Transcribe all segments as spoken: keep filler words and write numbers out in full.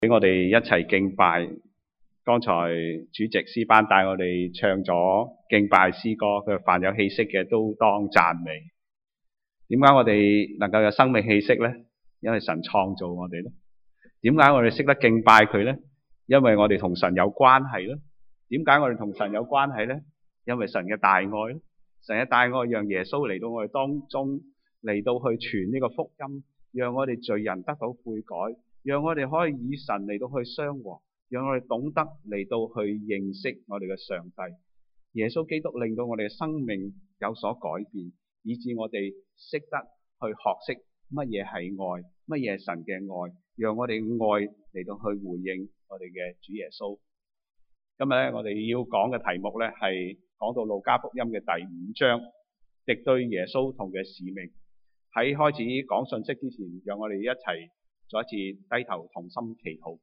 俾我哋一齊敬拜。剛才主席詩班帶我哋唱咗敬拜詩歌，佢凡有氣息嘅都當讚美。點解我哋能夠有生命氣息呢？因為神創造我哋咯。點解我哋識得敬拜佢呢？因為我哋同神有關係咯。點解我哋同神有關係呢？因為神嘅大愛咯。神嘅大愛讓耶穌嚟到我哋當中，嚟到去傳呢個福音，讓我哋罪人得到悔改，讓我哋可以與神嚟到去相和，讓我哋懂得嚟到去認識我哋嘅上帝。耶穌基督令到我哋嘅生命有所改變，以致我哋識得去學識乜嘢係愛，乜嘢係神嘅愛，讓我哋愛嚟到去回應我哋嘅主耶穌。今日咧，我哋要講嘅題目咧係講到路加福音嘅第五章，敵對耶穌同嘅使命。喺開始講信息之前，讓我哋一齊再一次低頭同心祈禱。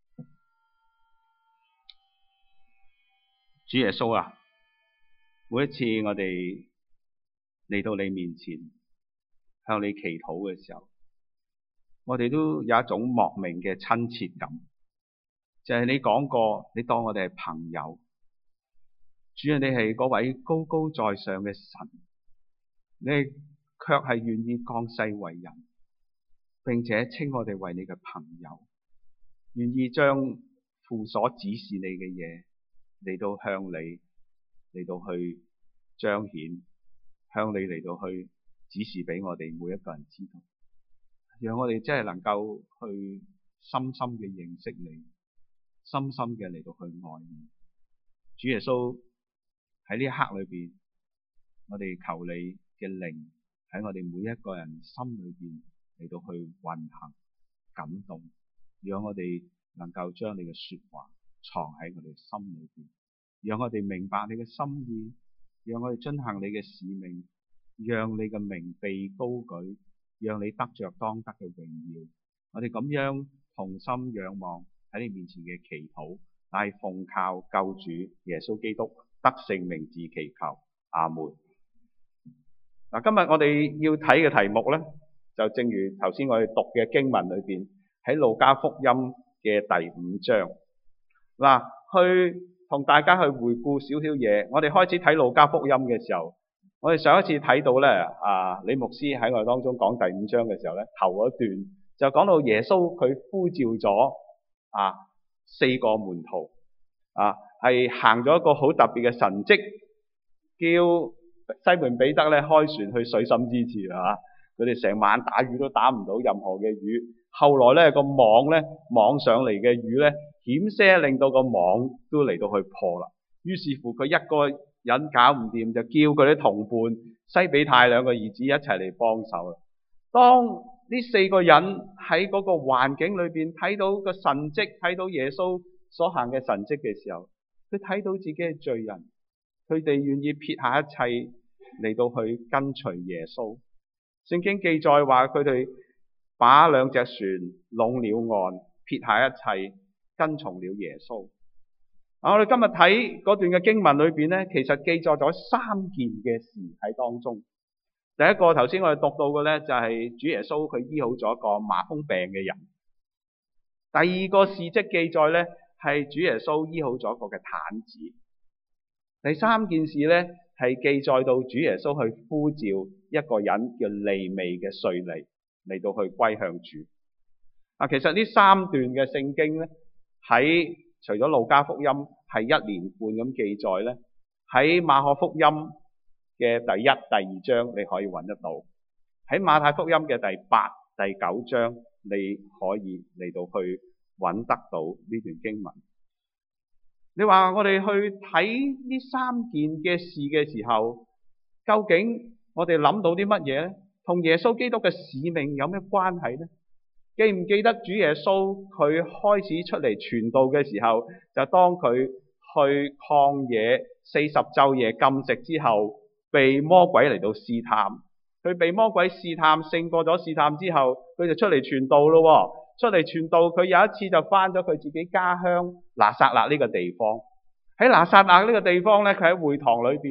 主耶穌啊，每一次我哋嚟到你面前向你祈禱嘅時候，我哋都有一種莫名嘅親切感，就係你講過，你當我哋係朋友。主啊，你係嗰位高高在上嘅神，你卻係願意降世為人，並且稱我哋為你嘅朋友，願意將父所指示你嘅嘢嚟到向你嚟到去彰顯，向你嚟到去指示俾我哋每一個人知道，讓我哋真係能夠去深深嘅認識你，深深嘅嚟到去愛你。主耶穌，喺呢一刻裏邊，我哋求你嘅靈喺我哋每一個人心裏邊嚟到去運行感動，讓我哋能夠將你嘅說話藏喺我哋心裏邊，讓我哋明白你嘅心意，讓我哋遵行你嘅使命，讓你嘅名被高舉，讓你得着當得嘅榮耀。我哋咁樣同心仰望喺你面前嘅祈禱，乃係奉靠救主耶穌基督得勝名字祈求，阿門。嗱，今日我哋要睇嘅題目咧，就正如頭先我哋讀嘅經文裏邊，喺路加福音嘅第五章。嗱，去同大家去回顧少少嘢。我哋開始睇路加福音嘅時候，我哋上一次睇到咧，啊李牧師喺我哋當中講第五章嘅時候咧，頭嗰段就講到耶穌佢呼召咗啊四個門徒，啊係行咗一個好特別嘅神蹟，叫西門彼得咧開船去水深之處啊！佢哋成晚打魚都打唔到任何嘅魚，後來咧個網咧網上嚟嘅魚咧險些令到個網都嚟到去破啦。於是乎佢一個人搞唔掂，就叫佢啲同伴西比泰兩個兒子一齊嚟幫手啦。當呢四個人喺嗰個環境裏邊睇到個神蹟，睇到耶穌所行嘅神蹟嘅時候，佢睇到自己係罪人，佢哋願意撇下一切嚟到去跟隨耶穌。聖經記載話佢哋把兩隻船攏了岸，撇下一切跟從了耶穌。我哋今日睇嗰段嘅經文裏邊咧，其實記載咗三件嘅事喺當中。第一個頭先我哋讀到嘅咧，就係主耶穌佢醫好咗一個麻風病嘅人。第二個事蹟記載咧，係主耶穌醫好咗一個嘅癱子。第三件事咧，係記載到主耶穌去呼召一個人叫利未嘅稅吏嚟到去歸向主。啊，其實呢三段嘅聖經咧，喺除咗路加福音係一連貫咁記載咧，喺馬可福音嘅第一、第二章你可以揾得到，喺馬太福音嘅第八、第九章你可以嚟到去揾得到呢段經文。你話我哋去睇呢三件嘅事嘅時候，究竟我哋諗到啲乜嘢咧？同耶穌基督嘅使命有咩關係咧？記唔記得主耶穌佢開始出嚟傳道嘅時候，就當佢去曠野四十晝夜禁食之後，被魔鬼嚟到試探。佢被魔鬼試探，勝過咗試探之後，佢就出嚟傳道咯。出嚟傳道，佢有一次就返咗佢自己家鄉拿撒勒呢個地方。喺拿撒勒呢個地方咧，佢喺會堂裏邊咧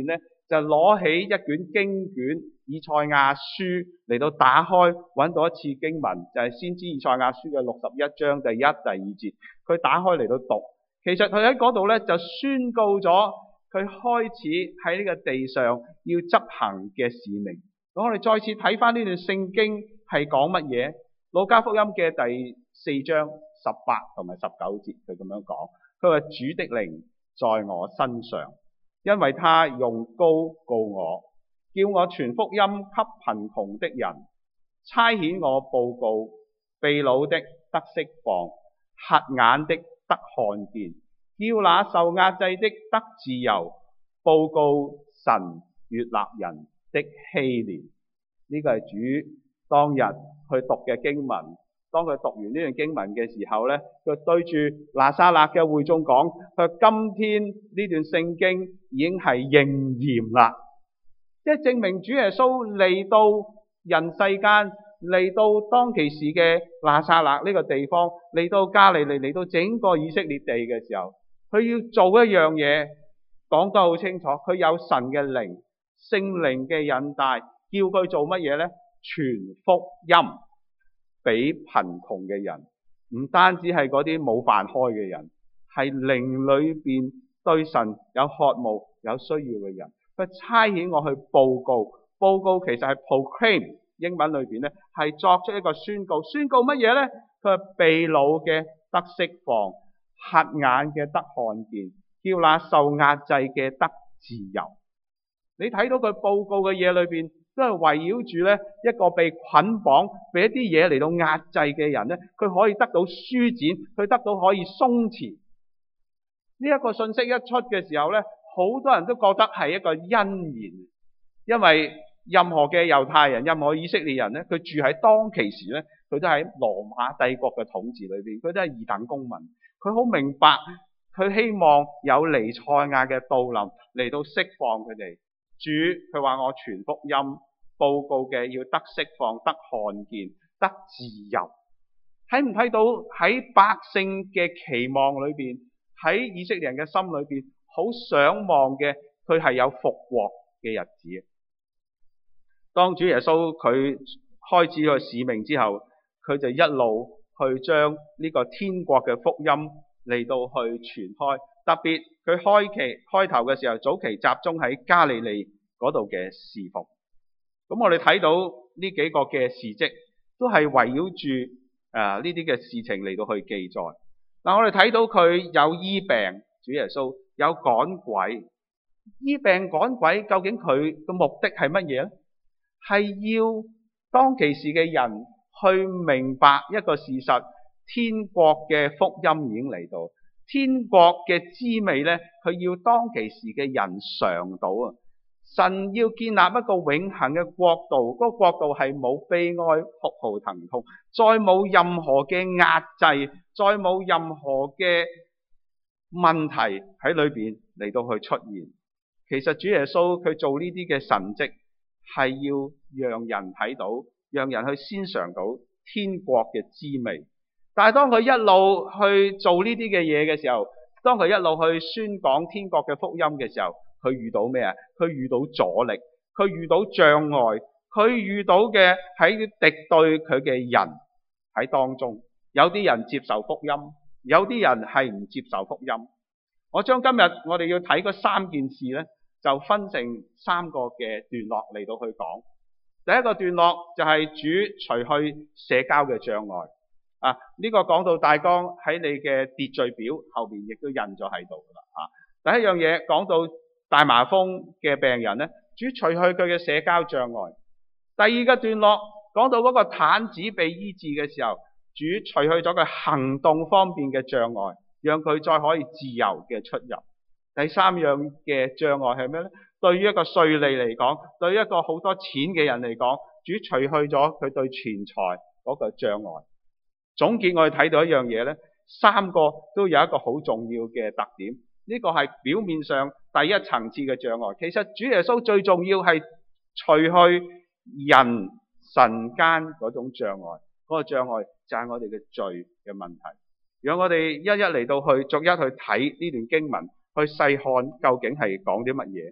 就攞起一卷經卷以賽亞書嚟到打開，揾到一次經文，就係、是、先知以賽亞書嘅六十一章第一、第二節。佢打開嚟到讀，其實佢喺嗰度咧就宣告咗佢開始喺呢個地上要執行嘅使命。咁我哋再次睇翻呢段聖經係講乜嘢？路加福音嘅第四章十八同埋十九節，佢咁樣講，佢話主的靈在我身上，因為他用膏膏我，叫我傳福音給貧窮的人，差遣我報告被擄的得釋放，瞎眼的得看見，叫那受壓制的得自由，報告神悅納人的禧年。呢、這個係主當日去讀嘅經文。當佢讀完呢段經文嘅時候呢，佢對住拿撒勒嘅會眾講，佢話今天呢段聖經已經係應驗啦，即係證明主耶穌嚟到人世間，嚟到當其時嘅拿撒勒呢個地方，嚟到加利利，嚟到整個以色列地嘅時候，佢要做一樣嘢，講得好清楚，佢有神嘅靈，聖靈嘅引帶，叫佢做乜嘢呢？傳福音俾貧窮嘅人，唔單止係嗰啲冇飯開嘅人，係靈裏邊對神有渴慕、有需要嘅人。佢差遣我去報告，報告其實係 proclaim， 英文裏邊咧係作出一個宣告，宣告乜嘢咧？佢係被擄嘅得釋放，瞎眼嘅得看見，叫那受壓制嘅得自由。你睇到佢報告嘅嘢裏邊，都係圍繞住咧一個被捆綁、俾一啲嘢嚟到壓制嘅人咧，佢可以得到舒展，佢得到可以鬆弛。呢、這、一個信息一出嘅時候咧，好多人都覺得係一個欣然，因為任何嘅猶太人、任何以色列人咧，佢住喺當其時咧，佢都喺羅馬帝國嘅統治裏邊，佢都係二等公民。佢好明白，佢希望有彌賽亞嘅到臨嚟到釋放佢哋。主佢話我傳福音報告嘅要得釋放、得看見、得自由。睇唔睇到喺百姓嘅期望裏邊，喺以色列人嘅心裏邊好想望嘅，佢係有復國嘅日子。當主耶穌佢開始個使命之後，佢就一路去將呢個天國嘅福音嚟到去傳開。特別佢開期開頭嘅時候，早期集中喺加利利嗰度嘅侍奉。咁我哋睇到呢幾個嘅事蹟，都係圍繞住誒呢啲嘅事情嚟到去記載。嗱，我哋睇到佢有醫病，主耶穌有趕鬼，醫病趕鬼，究竟佢嘅目的係乜嘢呢？係要當其時嘅人去明白一個事實，天國嘅福音已經嚟到。天國嘅滋味咧，佢要當其時嘅人嘗到啊！神要建立一個永恆嘅國度，嗰個國度係冇悲哀、哭號、疼痛，再冇任何嘅壓制，再冇任何嘅問題喺裏邊嚟到去出現。其實主耶穌佢做呢啲嘅神蹟，係要讓人睇到，讓人去先嘗到天國嘅滋味。但係當佢一路去做呢啲嘅嘢嘅時候，當佢一路去宣講天國嘅福音嘅時候，佢遇到咩啊？佢遇到阻力，佢遇到障礙，佢遇到嘅喺敵對佢嘅人喺當中，有啲人接受福音，有啲人係唔接受福音。我將今日我哋要睇嗰三件事咧，就分成三個嘅段落嚟到去講。第一個段落就係主除去社交嘅障礙。啊！呢、這個講到大綱喺你嘅秩序表後邊亦都印咗喺度噶啦。啊，第一樣嘢講到大麻風嘅病人咧，主除去佢嘅社交障礙。第二個段落講到嗰個癱子被醫治嘅時候，主除去咗佢行動方面嘅障礙，讓佢再可以自由嘅出入。第三樣嘅障礙係咩咧？對於一個稅吏嚟講，對於一個好多錢嘅人嚟講，主除去咗佢對錢財嗰個障礙。總結我哋睇到一樣嘢咧，三個都有一個好重要嘅特點。呢個係表面上第一層次嘅障礙。其實主耶穌最重要係除去人神間嗰種障礙，嗰個障礙就係我哋嘅罪嘅問題。讓我哋一一嚟到去逐一去睇呢段經文，去細看究竟係講啲乜嘢。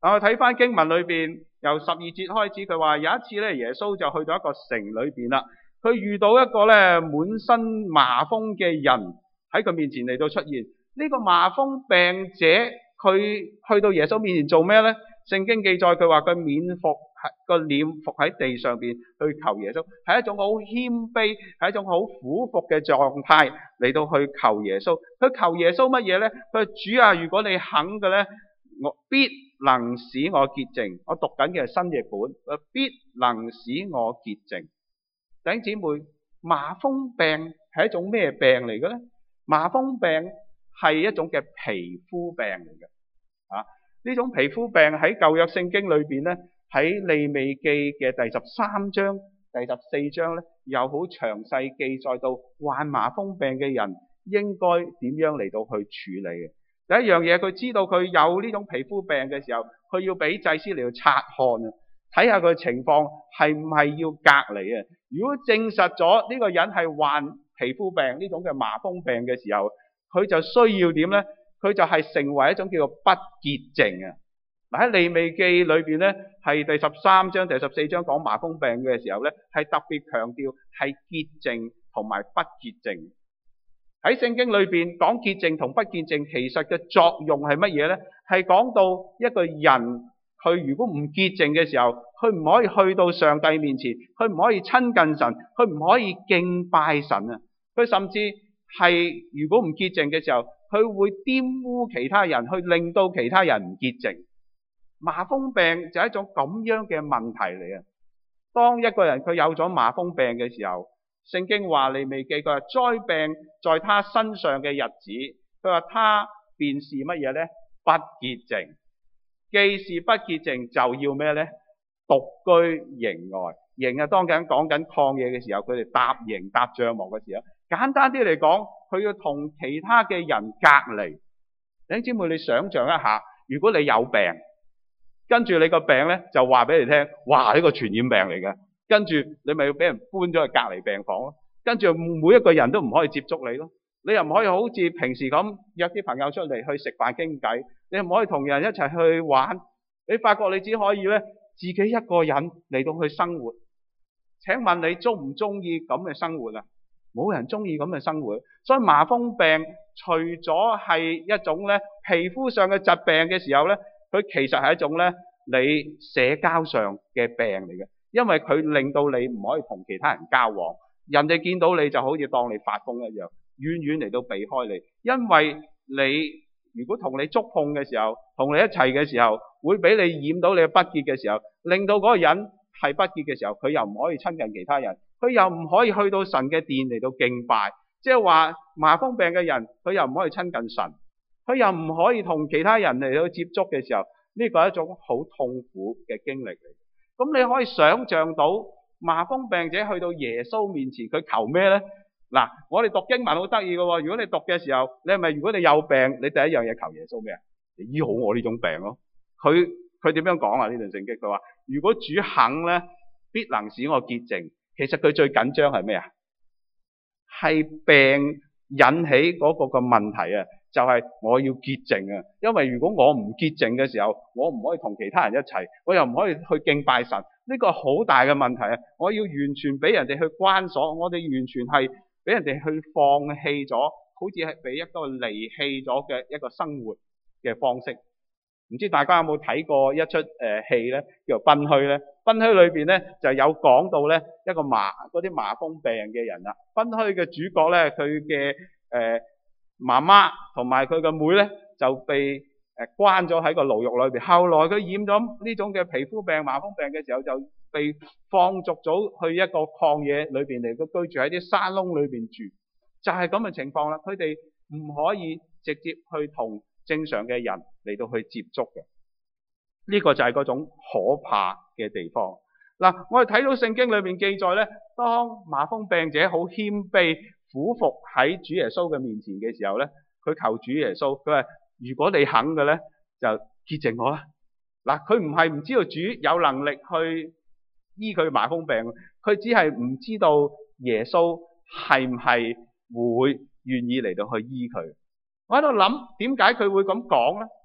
我睇翻經文裏邊，由十二節開始，佢話有一次咧，耶穌就去到一個城裏邊啦，佢遇到一個咧滿身麻風嘅人喺佢面前嚟到出現。呢個麻風病者，佢去到耶穌面前做咩咧？聖經記載佢話佢面伏個臉伏喺地上邊去求耶穌，係一種好謙卑，係一種好俯伏嘅狀態嚟到去求耶穌。佢求耶穌乜嘢咧？佢話主啊，如果你肯嘅咧，我必能使我潔淨。我讀緊嘅係新譯本，必能使我潔淨。弟兄姊妹，麻風病係一種咩病嚟嘅咧？麻風病係一種嘅皮膚病嚟嘅。啊，呢種皮膚病喺舊約聖經裏邊咧，喺利未記嘅第十三章、第十四章咧，有好詳細記載到患麻風病嘅人應該點樣嚟到去處理嘅。第一樣嘢，佢知道佢有呢種皮膚病嘅時候，佢要俾祭司嚟到察看啊，睇下佢情況係唔係要隔離啊。如果證實咗呢個人係患皮膚病呢種嘅麻風病嘅時候，佢就需要點咧？佢就係成為一種叫做不潔淨啊。嗱，喺利未記裏邊咧，係第十三章、第十四章講麻風病嘅時候咧，係特別強調係潔淨同埋不潔淨。喺聖經裏邊講潔淨同不潔淨，其實嘅作用係乜嘢咧？係講到一個人佢如果唔潔淨嘅時候，佢唔可以去到上帝面前，佢唔可以親近神，佢唔可以敬拜神啊。佢甚至係如果唔潔淨嘅時候，佢會玷污其他人，去令到其他人唔潔淨。麻風病就係一種咁樣嘅問題嚟啊。當一個人佢有咗麻風病嘅時候，聖經話利未記佢話災病在他身上嘅日子，佢話他便是乜嘢咧？不潔淨。既是不潔淨，就要咩咧？獨居營外。營啊，當緊講緊曠野嘅時候，佢哋搭營搭帳幕嘅時候，簡單啲嚟講，佢要同其他嘅人隔離。弟兄姊妹，你想象一下，如果你有病，跟住你個病咧就話俾你聽，哇，呢個傳染病嚟嘅，跟住你咪要俾人搬咗去隔離病房咯。跟住每一個人都唔可以接觸你咯。你又唔可以好似平時咁約啲朋友出嚟去食飯傾偈，你又唔可以同人一齊去玩。你發覺你只可以咧自己一個人嚟到去生活。請問你中唔中意咁嘅生活啊？冇人中意咁嘅生活。所以麻風病除咗係一種咧皮膚上嘅疾病嘅時候咧，佢其實係一種咧你社交上嘅病嚟嘅，因為佢令到你唔可以同其他人交往，人哋見到你就好似當你發瘋一樣，遠遠嚟到避開你，因為你如果同你觸碰嘅時候，同你一齊嘅時候，會俾你染到你嘅不潔嘅時候，令到嗰個人係不潔嘅時候，佢又唔可以親近其他人，佢又唔可以去到神嘅殿嚟到敬拜，即係話麻風病嘅人，佢又唔可以親近神，佢又唔可以同其他人嚟到接觸嘅時候，呢個係一種好痛苦嘅經歷嚟。咁你可以想象到麻風病者去到耶穌面前，佢求咩咧？嗱，我哋讀經文好得意嘅喎。如果你讀嘅時候，你係咪如果你有病，你第一樣嘢求耶穌咩啊？你醫好我呢種病咯。佢佢點樣講啊？呢段聖經佢話：如果主肯咧，必能使我潔淨。其實佢最緊張係咩啊？係病引起嗰個嘅問題啊，就係我要潔淨啊。因為如果我唔潔淨嘅時候，我唔可以同其他人一齊，我又唔可以去敬拜神。呢個好大嘅問題啊！我要完全俾人哋去關鎖，我哋完全係俾人哋去放棄咗，好似係俾一個離棄咗嘅一個生活嘅方式。唔知大家有冇睇過一出誒戲咧，叫做《賓虛》咧？《賓虛》裏邊咧就有講到咧一個麻嗰啲麻風病嘅人啦。《賓虛》嘅主角咧，佢嘅誒媽媽同埋佢嘅妹咧就被誒關咗喺個牢獄裏邊。後來佢染咗呢種嘅皮膚病、麻風病嘅時候，就被放逐咗去一個曠野裏邊嚟，佢居住喺啲山窿裏邊住，就係咁嘅情況啦。佢哋唔可以直接去同正常嘅人嚟到去接觸嘅，呢、這個就係嗰種可怕嘅地方。嗱，我哋睇到聖經裏面記載咧，當麻風病者好謙卑俯伏喺主耶穌嘅面前嘅時候咧，佢求主耶穌，佢話如果你肯嘅咧，就潔淨我啦。嗱，佢唔係唔知道主有能力去醫佢麻風病，佢只係唔知道耶穌係唔係會願意嚟到去醫佢。我喺度諗，點解佢會咁講咧？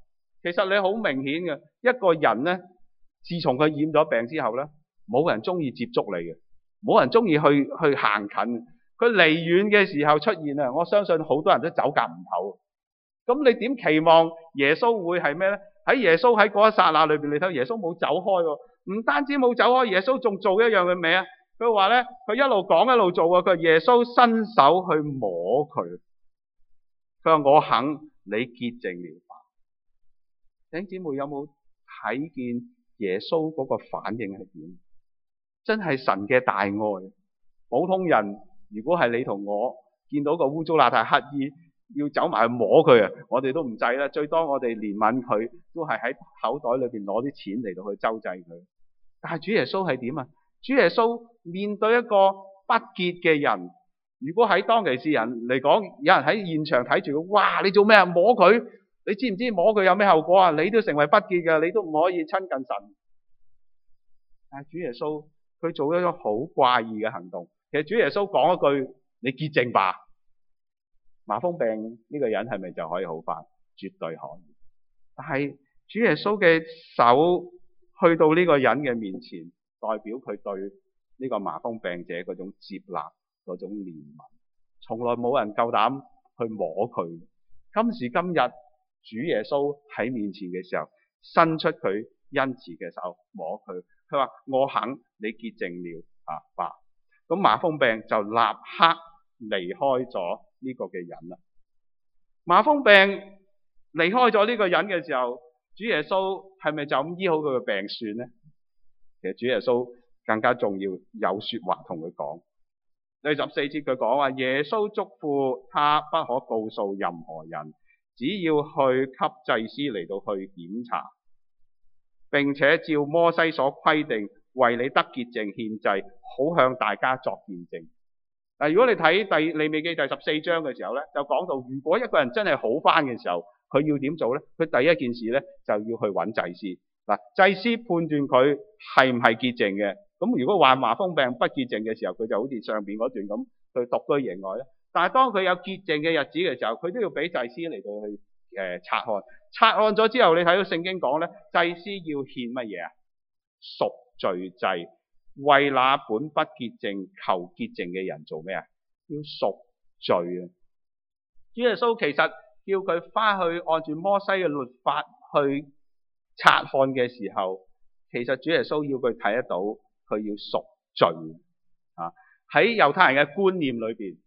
其實你好明顯嘅，一個人咧，自從佢染咗病之後咧，冇人中意接觸你嘅，冇人中意去去行近。佢離遠嘅時候出現啊，我相信好多人都走夾唔唞。咁你點期望耶穌會係咩咧？喺耶穌喺嗰一剎那裏邊，你睇耶穌冇走開喎，唔單止冇走開，耶穌仲做一樣嘅咩啊？佢話咧，佢一路講一路做啊。佢話耶穌伸手去摸佢，佢話我肯，你潔淨了吧。弟兄姊妹有冇睇見耶穌嗰個反應係點？真係神嘅大愛。普通人如果係你同我見到個污糟邋遢乞兒，要走埋去摸佢啊，我哋都唔制啦。最多我哋憐憫佢，都係喺口袋裏邊攞啲錢嚟到去周濟佢。但係主耶穌係點啊？主耶穌面對一個不潔嘅人，如果喺當其時人嚟講，有人喺現場睇住佢，哇！你做咩啊？摸佢？你知唔知摸佢有咩後果啊？你都成為不潔嘅，你都唔可以親近神。但係主耶穌佢做咗一個好怪異嘅行動。其實主耶穌講一句：你潔淨吧。麻風病呢個人係咪就可以好返？絕對可以。但係主耶穌嘅手去到呢個人嘅面前，代表佢對呢個麻風病者嗰種接納、嗰種憐憫。從來冇人夠膽去摸佢。今時今日，主耶穌喺面前嘅時候，伸出佢恩慈嘅手摸佢，佢話我肯，你潔淨了啊吧。咁麻風病就立刻離開咗呢個嘅人啦。麻風病離開咗呢個人嘅時候，主耶穌係咪就咁醫好佢嘅病算呢？其實主耶穌更加重要，有說話同佢講。第十四節佢講話，耶穌囑咐他不可告訴任何人，只要去給祭司嚟到去檢查，並且照摩西所規定為你得潔淨獻祭，好向大家作見證。嗱，如果你睇第利未記第十四章嘅時候咧，就講到如果一個人真係好返嘅時候，佢要點做咧？佢第一件事咧就要去揾祭司。嗱，祭司判斷佢係唔係潔淨嘅。咁如果患麻風病不潔淨嘅時候，佢就好似上邊嗰段咁去獨居營外咧。但係當佢有潔淨嘅日子嘅時候，佢都要俾祭司嚟到去誒察看。察看咗之後，你睇到聖經講咧，祭司要獻乜嘢啊？贖罪祭。為那本不潔淨求潔淨嘅人做咩啊？要贖罪啊！主耶穌其實叫佢翻去按住摩西嘅律法去察看嘅時候，其實主耶穌要佢睇得到，佢要贖罪啊！喺猶太人嘅觀念裏邊，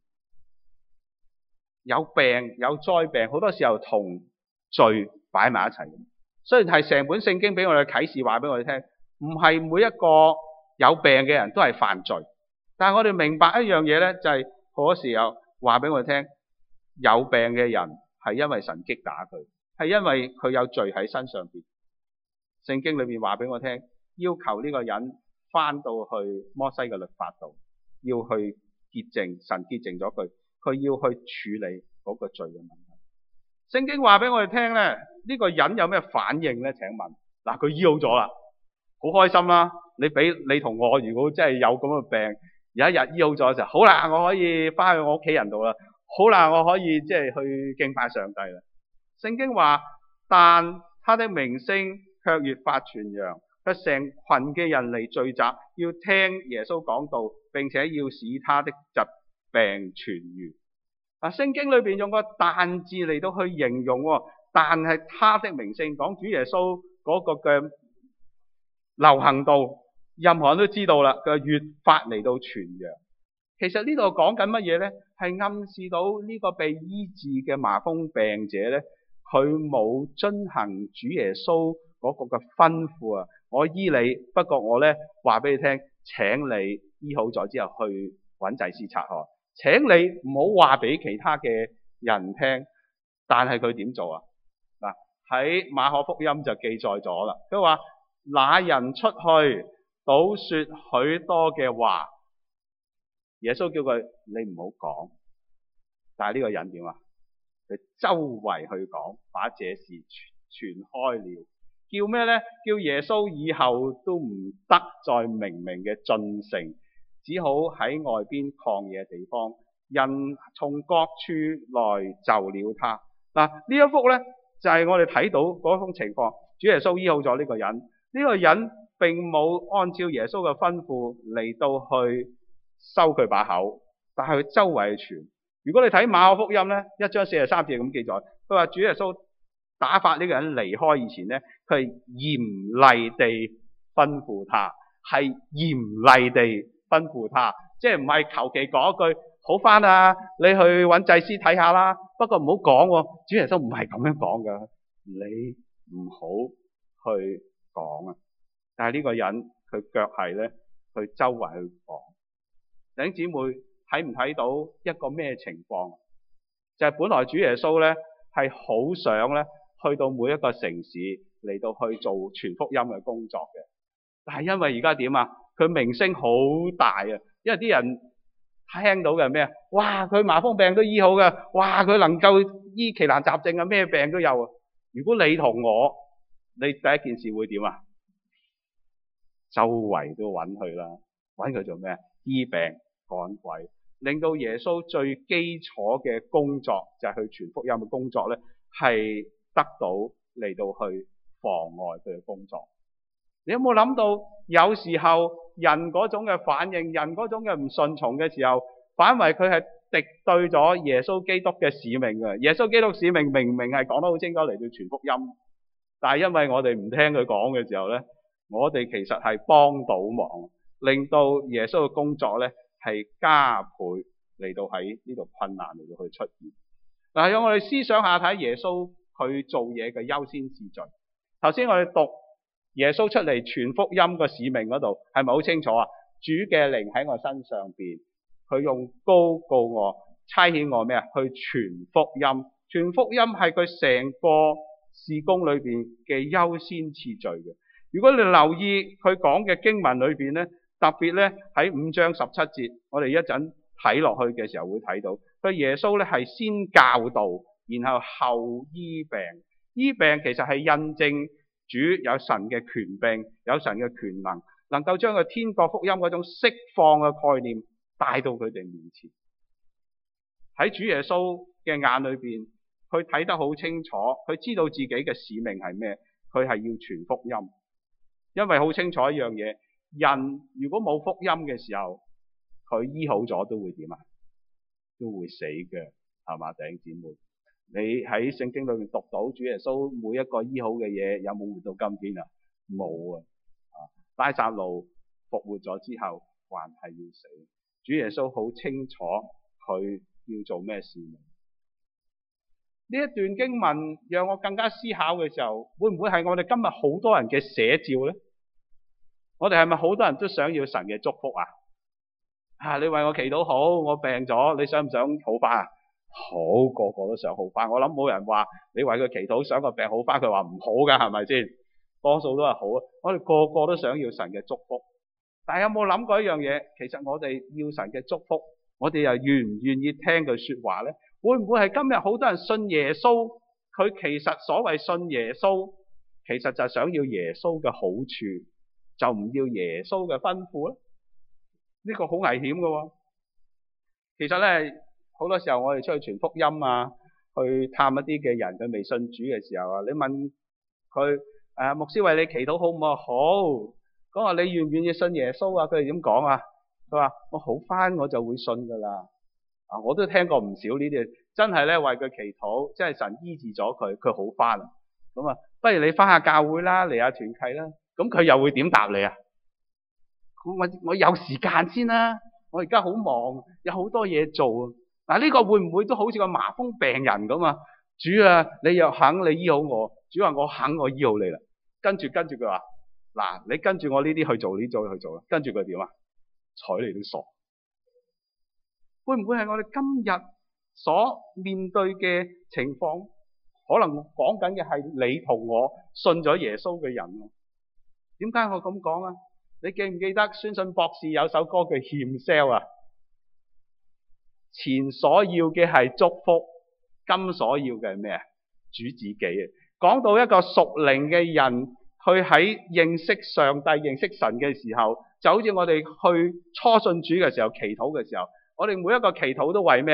有病有災病，好多時候同罪擺埋一齊。雖然係成本聖經俾我哋啟示話俾我哋聽，唔係每一個有病嘅人都係犯罪，但係我哋明白一樣嘢咧，就係好多時候話俾我哋聽，有病嘅人係因為神擊打佢，係因為佢有罪喺身上邊。聖經裏邊話俾我聽，要求呢個人翻到去摩西嘅律法度，要去潔淨，神潔淨咗佢，佢要去處理嗰個罪嘅問題。聖經話俾我哋聽咧，呢個人有咩反應咧？請問，嗱，佢醫好咗啦，好開心啦！你俾你同我，如果真係有咁嘅病，有一日醫好咗嘅時候，好啦，我可以翻去我屋企人度啦，好啦，我可以即係去敬拜上帝啦。聖經話，但他的名聲卻越發傳揚，佢成群嘅人嚟聚集，要聽耶穌講道，並且要使他的疾病痊癒。嗱，聖經裏邊用個但字嚟到去形容，但係他的名聲講主耶穌嗰個嘅流行度。任何人都知道啦，佢越發嚟到傳揚。其實呢度講緊乜嘢咧？係暗示到呢個被醫治嘅麻風病者咧，佢冇遵行主耶穌嗰個嘅吩咐啊！我醫你，不過我咧話俾你聽，請你醫好咗之後去揾祭司察看，請你唔好話俾其他嘅人聽。但係佢點做啊？嗱，喺馬可福音就記載咗啦。佢話那人出去，倒說許多嘅話，耶穌叫佢你唔好講，但係呢個人點啊？佢周圍去講，把這事傳開了，叫咩咧？叫耶穌以後都唔得再明明嘅進城，只好喺外邊曠野地方，人從各處來就了他。嗱，呢一幅咧就係我哋睇到嗰種情況，主耶穌醫好咗呢個人，呢個人並冇按照耶穌嘅吩咐嚟到去收佢把口，但係佢周圍去傳。如果你睇馬可福音咧，一章四十三節咁記載，佢話主耶穌打發呢個人離開以前咧，佢係嚴厲地吩咐他，係嚴厲地吩咐他，即係唔係求其講一句好返啊，你去揾祭司睇下啦。不過唔好講喎，主耶穌唔係咁樣講噶，你唔好去講啊。但係呢個人佢腳係咧，佢周圍去講。弟兄姊妹睇唔睇到一個咩情況？就係、是、本來主耶穌咧係好想咧去到每一個城市嚟到去做傳福音嘅工作嘅，但係因為而家點啊？佢名聲好大啊，因為啲人聽到嘅係咩啊？哇！佢麻風病都醫好嘅，哇！佢能夠醫奇難雜症啊，咩病都有啊。如果你同我，你第一件事會點啊？周圍都揾佢啦，揾佢做咩？醫病趕鬼，令到耶穌最基礎嘅工作就係、是、去傳福音嘅工作咧，係得到嚟到去妨礙佢嘅工作。你有冇諗到有時候人嗰種嘅反應，人嗰種嘅唔順從嘅時候，反為佢係敵對咗耶穌基督嘅使命嘅。耶穌基督使命明明係講得好清楚嚟到傳福音，但係因為我哋唔聽佢講嘅時候咧，我哋其實係幫倒忙，令到耶穌嘅工作咧係加倍嚟到喺呢度困難嚟到去出現。嗱，讓我哋思想下睇耶穌佢做嘢嘅優先次序。頭先我哋讀耶穌出嚟傳福音個使命嗰度，係咪好清楚啊？主嘅靈喺我身上邊，佢用膏膏我，差遣我咩啊？去傳福音。傳福音係佢成個事工裏邊嘅優先次序嘅。如果你留意佢講嘅經文裏邊咧，特別咧喺五章十七節，我哋一陣睇落去嘅時候會睇到，佢耶穌咧係先教導，然後後醫病。醫病其實係印證主有神嘅權柄，有神嘅權能，能夠將個天國福音嗰種釋放嘅概念帶到佢哋面前。喺主耶穌嘅眼裏邊，佢睇得好清楚，佢知道自己嘅使命係咩，佢係要傳福音。因為好清楚一樣嘢，人如果冇福音嘅時候，佢醫好咗都會點啊？都會死嘅，係嘛？弟兄姊妹，你喺聖經裏面讀到主耶穌每一個醫好嘅嘢，有冇活到今天啊？冇啊！拉撒路復活咗之後，還係要死。主耶穌好清楚佢要做咩事命。呢一段經文讓我更加思考嘅時候，會唔會係我哋今日好多人嘅寫照咧？我哋係咪好多人都想要神嘅祝福啊？啊，你為我祈禱好，我病咗，你想唔想好翻啊？好，個個都想好翻。我諗冇人話你為佢祈禱想個病好翻，佢話唔好噶，係咪先？多數都係好啊。我哋個個都想要神嘅祝福，但係有冇諗過一樣嘢？其實我哋要神嘅祝福，我哋又願唔願意聽佢說話咧？會唔會係今日好多人信耶穌，佢其實所謂信耶穌，其實就係想要耶穌嘅好處，就唔要耶穌嘅吩咐咧？呢個好危險嘅喎。其實咧，好多時候我哋出去傳福音啊，去探一啲嘅人佢未信主嘅時候啊，你問佢誒、啊、牧師為你祈禱好唔好？好。講話你願唔願意信耶穌啊？佢哋點講啊？佢話我好翻我就會信噶啦。啊，我都聽過唔少呢啲，真係咧為佢祈禱，即係神醫治咗佢，佢好翻啦。咁啊，不如你翻下教會啦，嚟下團契啦。咁佢又會點答你啊？我我有時間先啦，我而家好忙，有好多嘢做。嗱，呢個會唔會都好似個麻風病人咁啊？主啊，你又肯你醫好我，主話我肯我醫好你啦。跟住跟住佢話，嗱，你跟住我呢啲去做呢啲去做啦。跟住佢點啊？睬你都傻。會唔會係我哋今日所面對嘅情況？可能講緊嘅係你同我信咗耶穌嘅人啊？點解我咁講啊？你記唔記得宣信博士有首歌叫《欠 sell》啊？前所要嘅係祝福，今所要嘅係咩啊？主自己啊！講到一個屬靈嘅人，去喺認識上帝、認識神嘅時候，就好似我哋去初信主嘅時候、祈禱嘅時候，我哋每一個祈禱都為咩啊？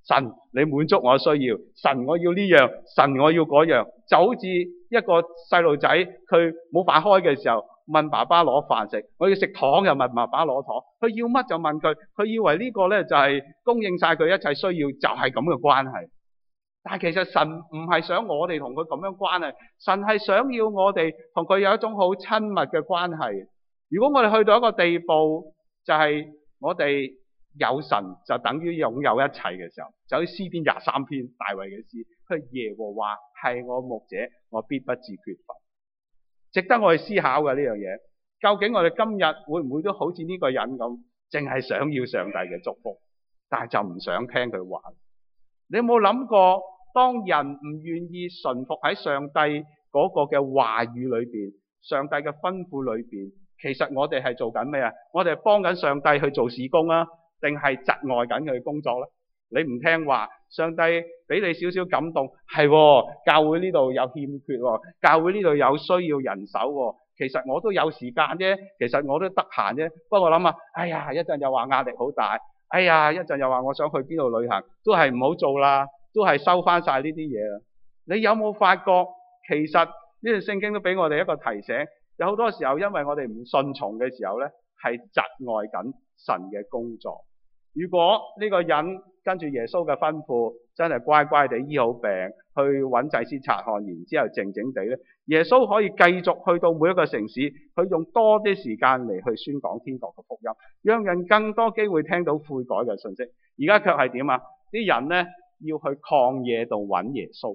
神你滿足我需要，神我要呢樣，神我要嗰樣，就好似一個細路仔佢冇飯開嘅時候問爸爸攞飯食，我要食糖又問爸爸攞糖，佢要乜就問佢，佢以為呢個咧就係供應晒佢一切需要，就係咁嘅關係。但係其實神唔係想我哋同佢咁樣關係，神係想要我哋同佢有一種好親密嘅關係。如果我哋去到一個地步，就係我哋有神就等於擁有一切嘅時候，就好似詩篇廿三篇大衛嘅詩，佢耶和華係我牧者，我必不致缺乏。值得我哋思考嘅呢樣嘢，究竟我哋今日會唔會都好似呢個人咁，淨係想要上帝嘅祝福，但係就唔想聽佢話？你有冇諗過，當人唔願意順服喺上帝嗰個嘅話語裏邊，上帝嘅吩咐裏邊，其實我哋係做緊咩啊？我哋係幫緊上帝去做事工啊，定係窒礙緊佢工作咧？你唔聽話，上帝俾你少少感動，係喎，教會呢度有欠缺喎，教會呢度有需要人手喎。其實我都有時間啫，其實我都得閒啫。不過我諗啊，哎呀，一陣又話壓力好大，哎呀，一陣又話我想去邊度旅行，都係唔好做啦，都係收翻晒呢啲嘢啦。你有冇發覺，其實呢段聖經都俾我哋一個提醒，有好多時候因為我哋唔順從嘅時候咧，係窒礙緊神嘅工作。如果呢個人跟住耶穌嘅吩咐，真係乖乖地醫好病，去揾祭司察看，然之後靜靜地咧，耶穌可以繼續去到每一個城市，去用多啲時間嚟去宣講天國嘅福音，讓人更多機會聽到悔改嘅信息。而家卻係點啊？啲人咧要去曠野度揾耶穌。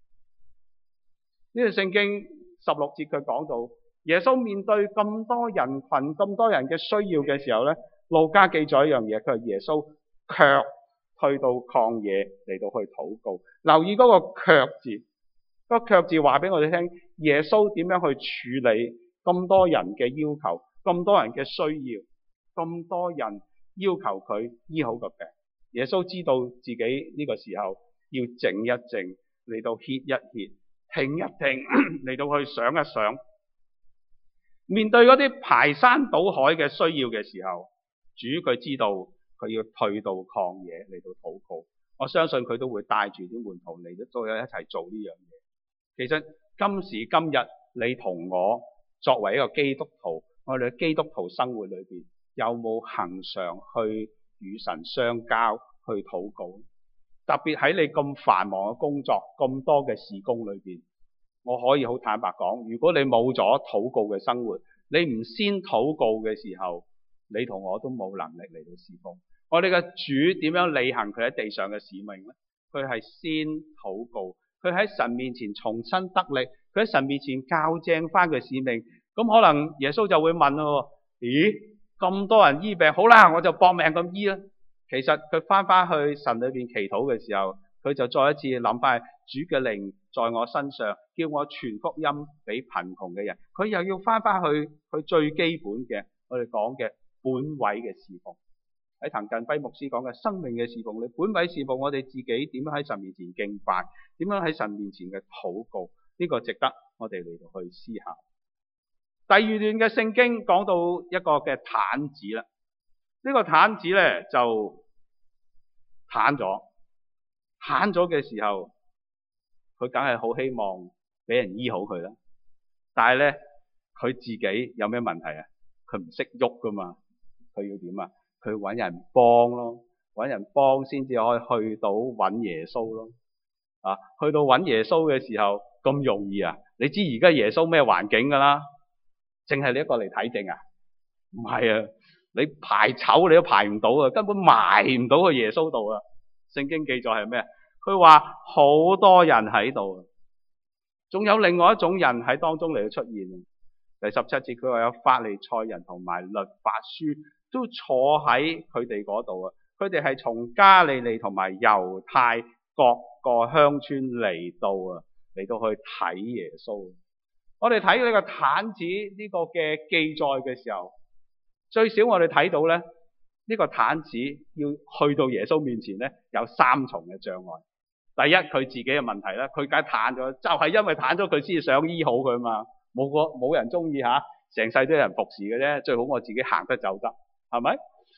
呢段聖經十六節佢講到，耶穌面對咁多人群、咁多人嘅需要嘅時候咧，路加記載一樣嘢，佢係耶穌卻去到曠野嚟到去禱告。留意嗰個卻字，嗰個卻字話俾我哋聽，耶穌點樣去處理咁多人嘅要求，咁多人嘅需要，咁多人要求佢醫好個病。耶穌知道自己呢個時候要靜一靜，嚟到歇一歇，停一停，嚟到去想一想。面對嗰啲排山倒海嘅需要嘅時候，主佢知道佢要退到曠野嚟到禱告，我相信佢都會帶住啲門徒嚟到都有一齊做呢樣嘢。其實今時今日你同我作為一個基督徒，我哋嘅基督徒生活裏邊有冇恆常去與神相交去禱告？特別喺你咁繁忙嘅工作，咁多嘅事工裏邊，我可以好坦白講，如果你冇咗禱告嘅生活，你唔先禱告嘅時候，你同我都冇能力嚟到事奉。我哋嘅主點樣履行佢喺地上嘅使命呢？佢係先禱告，佢喺神面前重新得力，佢喺神面前校正翻佢使命。咁可能耶穌就會問咯：咦，咁多人醫病，好啦，我就搏命咁醫啦。其實佢翻翻去神裏邊祈禱嘅時候，佢就再一次諗翻主嘅靈在我身上，叫我傳福音俾貧窮嘅人。佢又要翻翻去佢最基本嘅，我哋講嘅本位嘅侍奉。喺滕近輝牧師講嘅生命嘅侍奉，你本位侍奉我哋自己點樣喺神面前敬拜，點樣喺神面前嘅禱告，呢個值得我哋嚟到去思考。第二段嘅聖經講到一個嘅癱子啦，呢個癱子咧就癱咗，癱咗嘅時候，佢梗係好希望俾人醫好佢啦。但係咧，佢自己有咩問題啊？佢唔識喐噶嘛，佢要點啊？佢揾人幫咯，揾人幫先至可以去到揾耶穌咯。啊，去到揾耶穌嘅時候咁容易啊？你知而家耶穌咩環境噶啦？淨係你一個嚟睇症啊？唔係啊，你排丑你都排唔到啊，根本埋唔到去耶穌度啊。聖經記載係咩？佢話好多人喺度，仲有另外一種人喺當中嚟到出現。第十七節佢話有法利賽人同埋律法書都坐喺佢哋嗰度啊。佢哋係從加利利同埋猶太各個鄉村嚟到啊，嚟到去睇耶穌。我哋睇呢個癱子呢個嘅記載嘅時候，最少我哋睇到咧，呢個癱子要去到耶穌面前咧，有三重嘅障礙。第一，佢自己嘅問題咧，佢梗係癱咗，就係因為癱咗佢先至想醫好佢嘛。冇個冇人中意吓，成世都有人服侍嘅啫，最好我自己行得走得，係咪？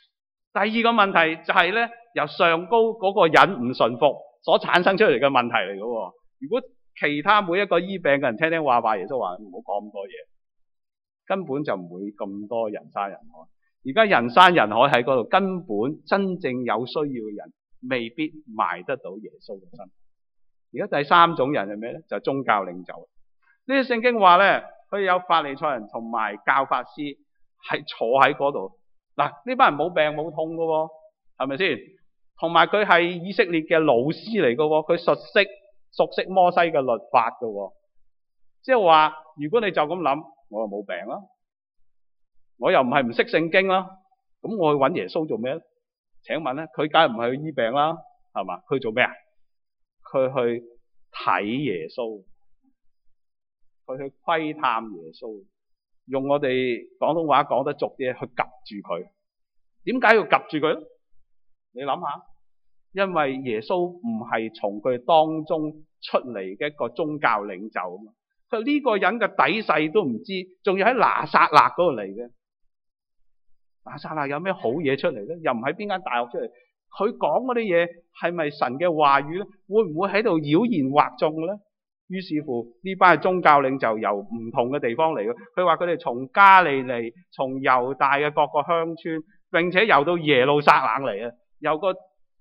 第二個問題就係咧，由上高嗰個人唔順服所產生出嚟嘅問題嚟嘅喎。如果其他每一個醫病嘅人聽聽話話，耶穌話唔好講咁多嘢，根本就唔會咁多人山人海。而家人山人海喺嗰度，根本真正有需要嘅人未必埋得到耶穌嘅身。而家第三種人係咩咧？就係宗教領袖。呢啲聖經話咧，佢有法利賽人同埋教法師係坐喺嗰度。嗱，呢班人冇病冇痛㗎喎，係咪先？同埋佢係以色列嘅老師嚟㗎喎，佢熟悉熟悉摩西嘅律法㗎喎。即係話，如果你就咁諗，我又冇病啦，我又唔係唔識聖經啦，咁我去揾耶穌做咩咧？請問咧，佢梗係唔係去醫病啦，係嘛？佢做咩啊？佢去睇耶穌，佢去窺探耶穌，用我哋廣東話講得俗啲，去及住佢。點解要及住佢咧？你諗下，因為耶穌唔係從佢當中出嚟嘅一個宗教領袖啊嘛。佢呢個人嘅底細都唔知，仲要喺拿撒勒嗰度嚟嘅。拿撒勒有咩好嘢出嚟咧？又唔喺邊間大學出嚟？佢講嗰啲嘢係咪神嘅話語咧？會唔會喺度妖言惑眾咧？於是乎呢班係宗教領袖由唔同嘅地方嚟嘅。佢話佢哋從加利利、從猶大嘅各個鄉村，並且由到耶路撒冷嚟啊！由個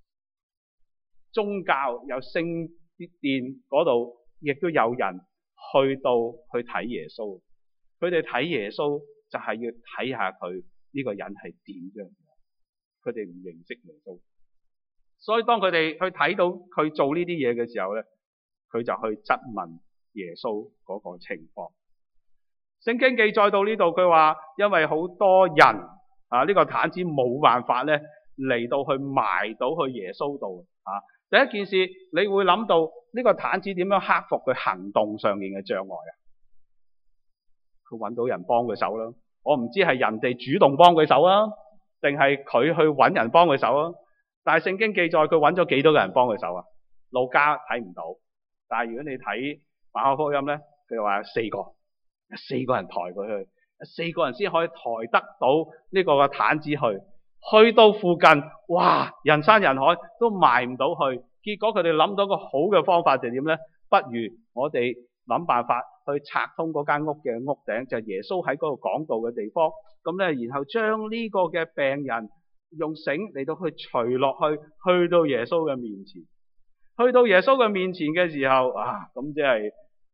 宗教由聖殿嗰度，亦都有人去到去睇耶穌。佢哋睇耶穌就係要睇下佢呢個人係點樣。佢哋唔認識耶穌，所以當佢哋去睇到佢做呢啲嘢嘅時候咧，佢就去質問耶穌嗰個情況。聖經記載到呢度，佢話因為好多人啊，呢個癱子冇辦法咧嚟到去埋到去耶穌度啊。第一件事你會諗到呢個癱子點樣克服佢行動上面嘅障礙啊？佢揾到人幫佢手啦。我唔知係人哋主動幫佢手啊，定係佢去揾人幫佢手啊？但係聖經記載佢揾咗幾多個人幫佢手啊？路加睇唔到，但係如果你睇馬可福音咧，佢話有四個，有四個人抬佢去，有四個人先可以抬得到呢個嘅癱子去。去到附近，哇，人山人海都埋唔到去。結果佢哋諗到個好嘅方法就點咧？不如我哋諗辦法去拆通嗰間屋嘅屋頂，就係耶穌喺嗰度講道嘅地方。咁咧，然後將呢個嘅病人用繩嚟到去除落去，去到耶穌嘅面前。去到耶穌嘅面前嘅時候，啊，咁即係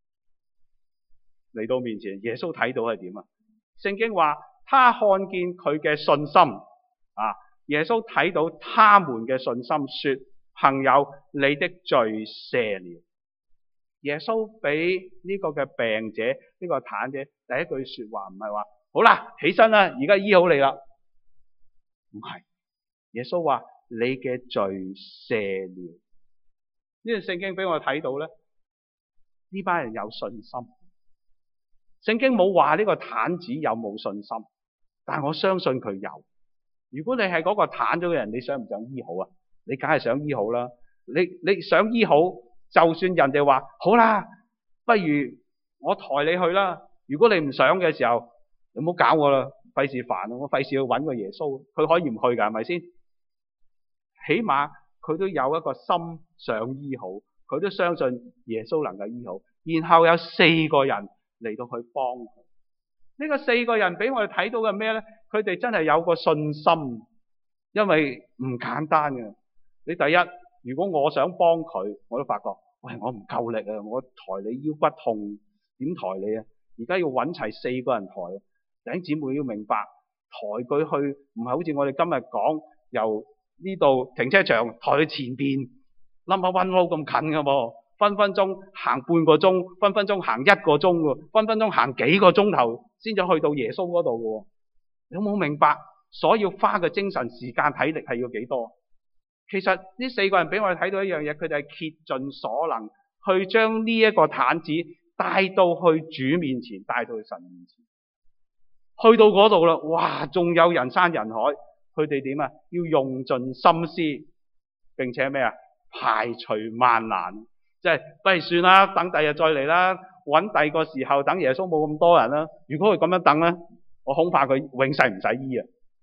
嚟到面前，耶穌睇到係點啊？聖經話，他看見佢嘅信心，啊，耶穌睇到他們嘅信心，說：朋友，你的罪赦了。耶穌俾呢個嘅病者，呢、這個癱者，第一句說話唔係話好啦，起身啦，而家醫好你啦，唔係。耶穌話你嘅罪赦了。呢段聖經俾我睇到咧，呢班人有信心。聖經冇話呢個癱子有冇信心，但係我相信佢有。如果你係嗰個癱咗嘅人，你想唔想醫好啊？你梗係想醫好啦。你你想醫好，就算人哋話好啦，不如我抬你去啦。如果你唔想嘅時候，你唔好搞我啦，費事煩啊！我費事要揾個耶穌，佢可以唔去噶，係咪先？起碼佢都有一個心想醫好，佢都相信耶穌能夠醫好。然後有四個人嚟到去幫佢。呢個四個人俾我哋睇到嘅咩咧？佢哋真係有個信心，因為唔簡單嘅。你第一，如果我想幫佢，我都發覺，喂，我唔夠力啊！我抬你腰骨痛，點抬你啊？而家要揾齊四個人抬，弟兄姊妹要明白，抬佢去唔係好似我哋今日講由呢度停車場抬去前邊 number one road 咁近㗎噃，分分鐘行半個鐘，分分鐘行一個鐘喎，分分鐘行幾個鐘頭先至去到耶穌嗰度嘅。你有冇明白所要花嘅精神、時間、體力係要幾多？其實呢四個人俾我哋睇到一樣嘢，佢哋係竭盡所能去將呢一個癱子帶到去主面前，帶到去神面前。去到嗰度啦，哇！仲有人山人海，佢哋點啊？要用盡心思，並且咩啊？排除萬難，即係不如算啦，等第日再嚟啦，揾第二個時候，等耶穌冇咁多人啦。如果佢咁樣等咧，我恐怕佢永世唔使醫啊！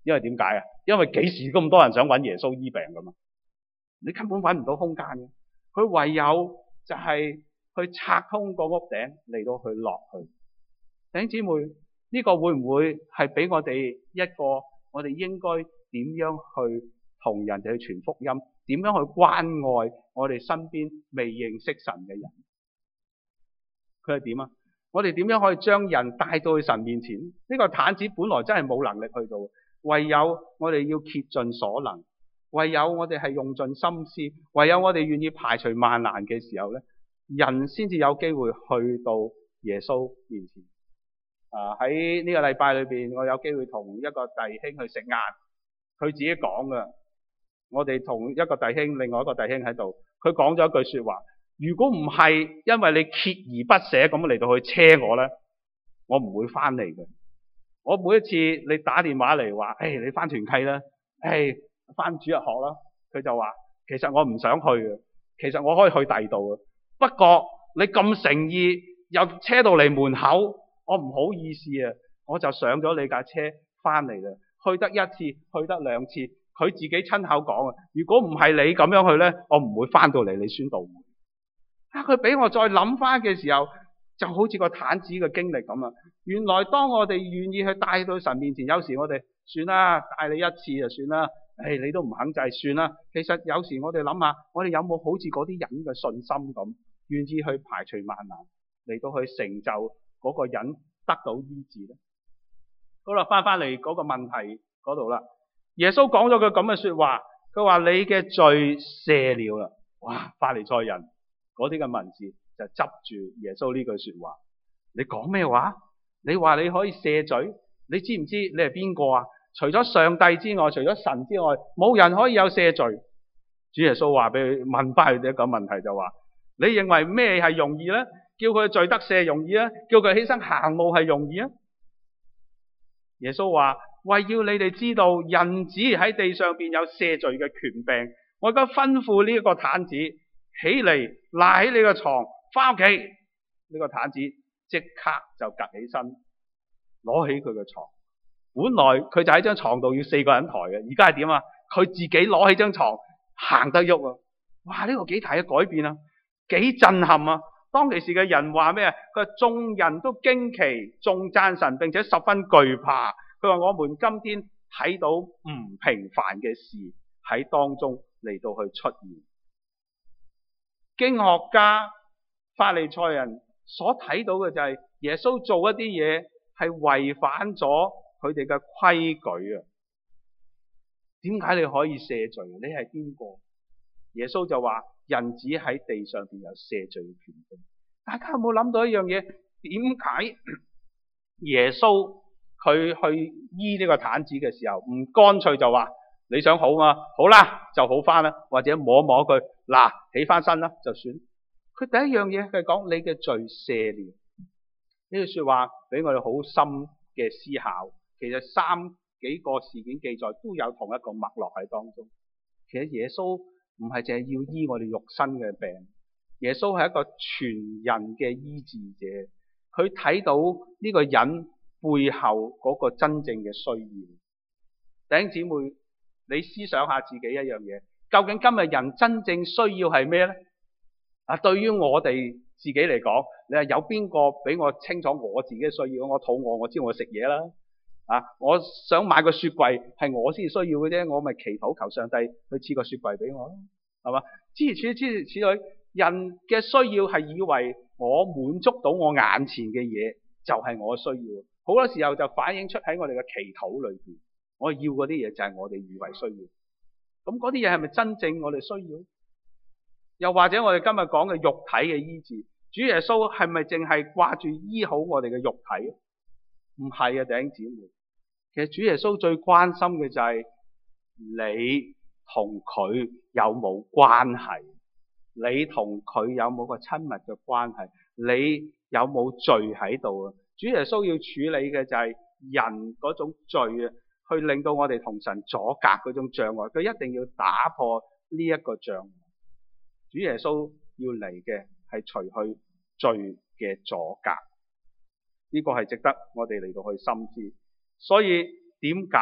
因為點解啊？因為幾時咁多人想揾耶穌醫病噶嘛？你根本揾唔到空間嘅。佢唯有就係去拆通個屋頂嚟到去落去。弟兄姊妹，呢個會唔會係俾我哋一個我哋應該點樣去同人哋去傳福音，點樣去關愛我哋身邊未認識神嘅人？佢係點啊？我哋點樣可以將人帶到去神面前？呢個癱子本來真係冇能力去做，唯有我哋要竭盡所能，唯有我哋係用盡心思，唯有我哋願意排除萬難嘅時候咧，人先至有機會去到耶穌面前。啊！喺呢個禮拜裏邊，我有機會同一個弟兄去食晏，佢自己講㗎。我哋同一個弟兄，另外一個弟兄喺度，佢講咗一句說話：如果唔係因為你鍥而不捨咁嚟到去車我咧，我唔會翻嚟嘅。我每一次你打電話嚟話，誒，你翻團契啦，誒，翻主日學啦，佢就話其實我唔想去嘅，其實我可以去第二度嘅，不過你咁誠意又車到嚟門口，我唔好意思啊，我就上咗你架車翻嚟啦。去得一次，去得兩次，佢自己親口講啊。如果唔係你咁樣去咧，我唔會翻到嚟你宣道會。啊，佢俾我再諗翻嘅時候，就好似個癱子嘅經歷咁啊。原來當我哋願意去帶到神面前，有時我哋算啦，帶你一次就算啦。誒，你都唔肯就係算啦。其實有時我哋諗下，我哋有冇好似嗰啲人嘅信心咁，願意去排除萬難嚟到去成就嗰個人得到醫治咧？好啦，翻翻嚟嗰個問題嗰度啦。耶穌講咗句咁嘅說話，佢話你嘅罪赦了啦。哇！法利賽人嗰啲嘅文士就執住耶穌呢句說話。你講咩話？你話你可以赦罪？你知唔知你係邊個啊？除咗上帝之外，除咗神之外，冇人可以有赦罪。主耶穌話俾佢問翻佢哋一個問題，就話你認為咩係容易咧？叫佢罪得赦容易啊？叫佢起身行路係容易啊？耶穌話：為要你哋知道，人子喺地上邊有赦罪嘅權柄，我而家吩咐呢一個癱子起嚟，賴喺你個床，翻屋企。呢個癱子即刻就趷起身，攞起佢嘅床。本來佢就喺張床度要四個人抬嘅，而家係點啊？佢自己攞起張床行得喐啊！哇！呢個幾大嘅改變啊，幾震撼啊！當其時嘅人話咩啊？佢話眾人都驚奇，眾讚神，並且十分懼怕。佢話我們今天睇到唔平凡嘅事喺當中嚟到去出現。經學家、法利賽人所睇到嘅就係耶穌做一啲嘢係違反咗佢哋嘅規矩啊！點解你可以赦罪？你係邊個？耶穌就話人子喺地上邊有赦罪嘅權柄。大家有冇諗到一樣嘢？點解耶穌佢去醫呢個癱子嘅時候，唔乾脆就話你想好嘛？好啦，就好翻啦，或者摸摸佢，嗱，起翻身啦就算。佢第一樣嘢係講你嘅罪赦了。呢句說話俾我哋好深嘅思考。其實三幾個事件記載都有同一個脈絡喺當中。其實耶穌唔係淨係要醫我哋肉身嘅病，耶穌係一個全人嘅醫治者。佢睇到呢個人背後嗰個真正嘅需要。弟兄姊妹，你思想下自己一樣嘢，究竟今日人真正需要係咩咧？啊，對於我哋自己嚟講，你係有邊個俾我清楚我自己嘅需要？我肚餓，我知我食嘢啦。啊，我想買個雪櫃，係我先需要嘅啫，我咪祈禱求上帝去賜個雪櫃俾我咯，係嘛？諸如此諸如此類，人嘅需要係以為我滿足到我眼前嘅嘢就係我需要，好多時候就反映出喺我哋嘅祈禱裏邊，我要嗰啲嘢就係我哋以為需要。咁嗰啲嘢係咪真正我哋需要？又或者我哋今日講嘅肉體嘅醫治，主耶穌係咪淨係掛住醫好我哋嘅肉體？唔係啊，弟兄姊妹，其實主耶穌最關心嘅就係你同佢有冇關係，你同佢有冇個親密嘅關係，你有冇罪喺度啊？主耶穌要處理嘅就係人嗰種罪啊，去令到我哋同神阻隔嗰種障礙，佢一定要打破呢一個障礙。主耶穌要嚟嘅係除去罪嘅阻隔。呢個係值得我哋嚟到去深思。所以點解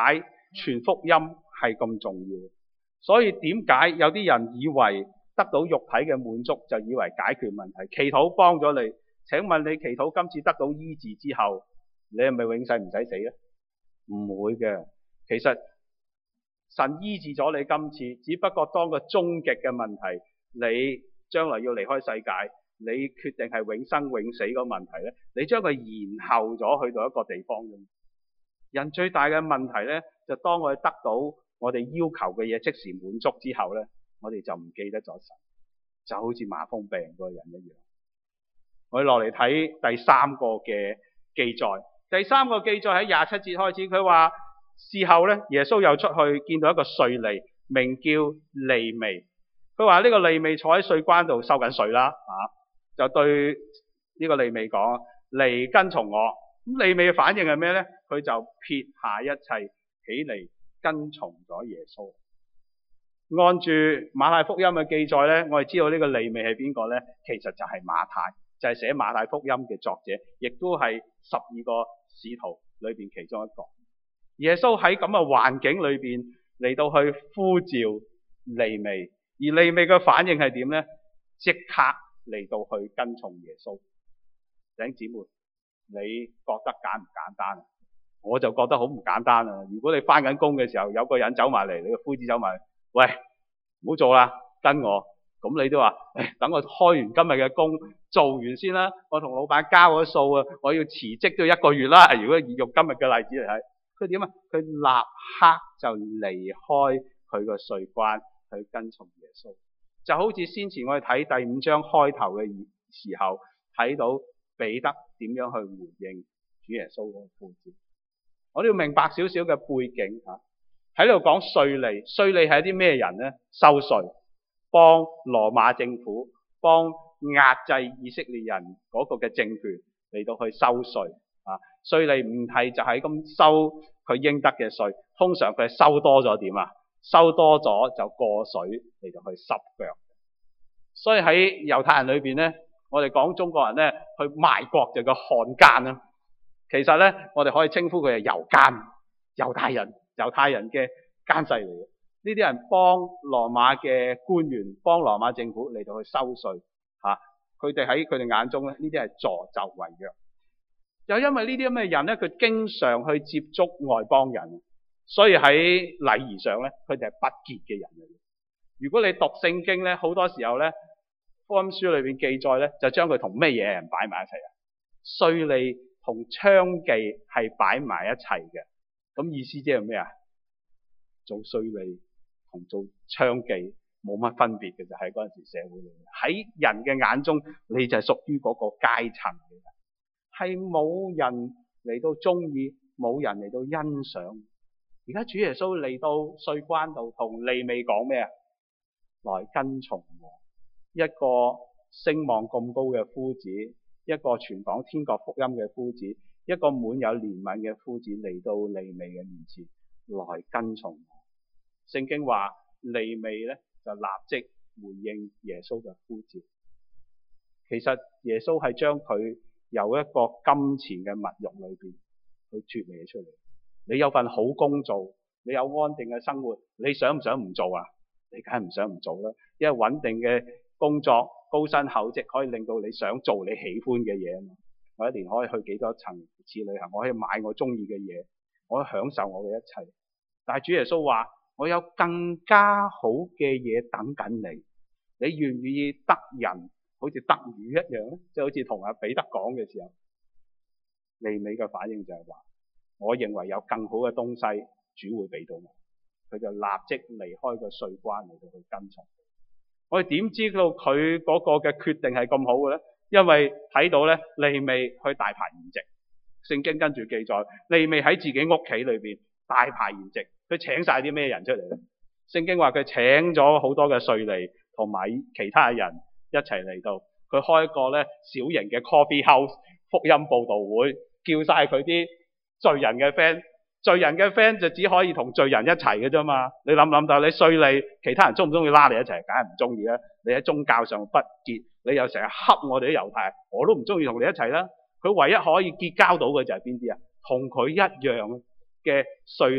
傳福音係咁重要。所以點解有啲人以為得到肉體嘅滿足就以為解決問題？祈禱幫咗你，請問你祈禱今次得到醫治之後，你係咪永世唔使死咧？唔會嘅。其實神醫治咗你今次，只不過當個終極嘅問題，你將來要離開世界，你決定係永生永死個問題咧，你將佢延後咗去到一個地方啫。人最大嘅問題咧，就當我哋得到我哋要求嘅嘢即時滿足之後咧，我哋就唔記得咗神，就好似麻風病嗰個人一樣。我哋落嚟睇第三個嘅記載，第三個記載喺廿七節開始，佢話事後咧，耶穌又出去見到一個稅吏，名叫利未。佢話呢個利未坐喺稅關度收緊稅啦，啊，就對呢個利未講：嚟跟從我。咁利未嘅反應係咩咧？佢就撇下一切，起嚟跟從咗耶穌。按住馬太福音嘅記載咧，我哋知道呢個利未係邊個咧？其實就係馬太，就係寫馬太福音嘅作者，亦都係十二個使徒裏邊其中一個。耶穌喺咁嘅環境裏邊嚟到去呼召利未，而利未嘅反應係點咧？即刻嚟到去跟從耶穌。弟兄姊妹，你覺得簡唔簡單啊？我就覺得好唔簡單啊！如果你翻緊工嘅時候，有個人走埋嚟，你個夫子走埋嚟，喂，唔好做啦，跟我。咁你都話，誒，等我開完今日嘅工，做完先啦。我同老闆交咗數啊，我要辭職都要一個月啦。如果用今日嘅例子嚟睇，佢點啊？佢立刻就離開佢個稅關去跟從耶穌，就好似先前我哋睇第五章開頭嘅時候睇到彼得點樣去回應主耶穌嗰個呼召。我哋要明白少少嘅背景吓，喺度講稅吏，稅吏係啲咩人咧？收稅，幫羅馬政府，幫壓制以色列人嗰個嘅政權嚟到去收稅啊！稅吏唔係就係咁收佢應得嘅稅，通常佢係收多咗點啊？收多咗就過水嚟到去濕腳。所以喺猶太人裏邊咧，我哋講中國人咧去賣國就叫漢奸啦。其實咧，我哋可以稱呼佢係猶奸，猶太人，猶太人嘅奸細嚟嘅。呢啲人幫羅馬嘅官員，幫羅馬政府嚟到去收稅嚇。佢哋喺佢哋眼中咧，呢啲係助紂為虐。又因為呢啲咁嘅人咧，佢經常去接觸外邦人，所以喺禮儀上咧，佢哋係不潔嘅人嚟嘅。如果你讀聖經咧，好多時候咧，福音書裏邊記載咧，就將佢同咩嘢人擺埋一齊啊？稅吏同娼妓係擺埋一齊嘅。咁意思即係咩啊？做稅吏同做娼妓冇乜分別嘅，就喺嗰陣時社會裏面，喺人嘅眼中，你就係屬於嗰個階層嘅人，係冇人嚟到中意，冇人嚟到欣賞。而家主耶穌嚟到稅關度，同利未講咩啊？來跟從我。一個聲望咁高嘅夫子，一個傳講天國福音嘅夫子，一個滿有憐憫嘅夫子嚟到利未嘅面前，來跟從我。聖經話利未咧就立即回應耶穌嘅呼召。其實耶穌係將佢由一個金錢嘅物欲裏邊去脫離出嚟。你有份好工做，你有安定嘅生活，你想唔想唔做啊？你梗係唔想唔做啦，因為穩定嘅工作、高薪厚職可以令到你想做你喜歡嘅嘢啊嘛。我一年可以去幾多層次旅行，我可以買我中意嘅嘢，我可以享受我嘅一切。但係主耶穌話：我有更加好嘅嘢等緊你，你願唔願意得人好似得魚一樣咧？即係好似同阿彼得講嘅時候，利未嘅反應就係話：我認為有更好嘅東西，主會俾到我。佢就立即離開個稅關嚟到去跟從。我哋點知道佢嗰個嘅決定係咁好嘅咧？因為睇到咧，利未去大排筵席。聖經跟住記載，利未喺自己屋企裏邊大排筵席。佢請晒啲咩人出嚟咧？聖經話佢請咗好多嘅稅吏同埋其他人一齊嚟到。佢開一個咧小型嘅 coffee house 福音佈道會，叫晒佢啲罪人嘅 friend。罪人嘅 friend 就只可以同罪人一齊嘅啫嘛。你諗諗，但係你稅吏，其他人中唔中意拉你一齊？梗係唔中意啦。你喺宗教上不潔，你又成日恰我哋啲猶太人，我都唔中意同你一齊啦。佢唯一可以結交到嘅就係邊啲啊？同佢一樣嘅稅吏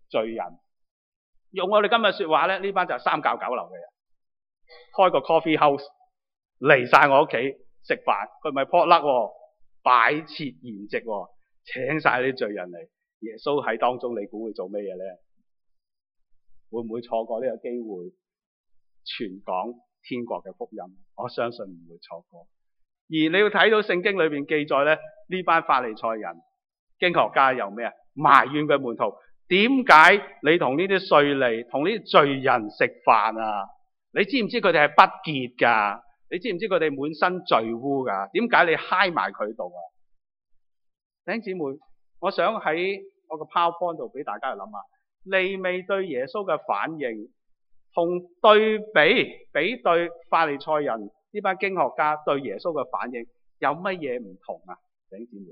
罪人。用我哋今日說話咧，呢班就係三教九流嘅人，開個 coffee house 嚟晒我屋企食飯，佢唔係撲甩喎，擺設筵席喎，請晒啲罪人嚟。耶穌喺當中，你估會做咩嘢咧？會唔會錯過呢個機會傳講天國嘅福音？我相信唔會錯過。而你要睇到聖經裏邊記載咧，呢班法利賽人、經學家有咩啊？埋怨嘅門徒，點解你同呢啲稅吏、同呢啲罪人食飯啊？你知唔知佢哋係不潔噶？你知唔知佢哋滿身罪污噶？點解你嗨埋佢度啊？弟兄姊妹，我想喺我個 PowerPoint 度俾大家去諗下，利未對耶穌嘅反應，同對比比對法利賽人呢班經學家對耶穌嘅反應有乜嘢唔同啊？弟兄姊妹，